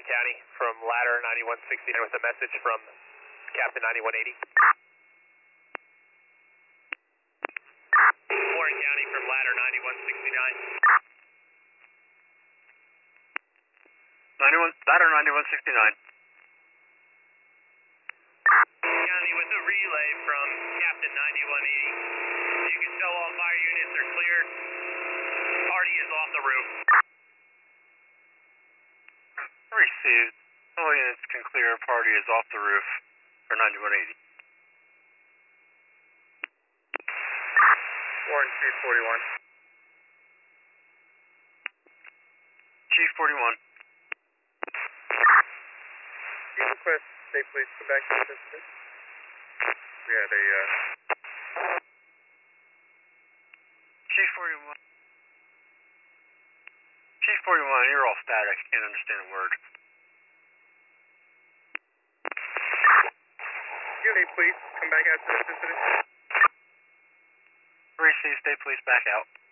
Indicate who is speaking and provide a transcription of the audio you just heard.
Speaker 1: County from ladder 9169 with a message from Captain 9180. Warren County from ladder 9169.
Speaker 2: Ladder 9169.
Speaker 1: County with a relay from Captain 9180. You can tell all fire units are clear. Party is off the roof.
Speaker 2: Received. All units can clear. Party is off the roof for 9180.
Speaker 1: Warren Chief 41.
Speaker 2: Chief 41.
Speaker 1: Chief request state police come back to the incident. We had a
Speaker 2: Chief 41. Chief 41, you're all static. I can't understand a word.
Speaker 1: Unit police come back out to this incident.
Speaker 2: Receive, state police back out.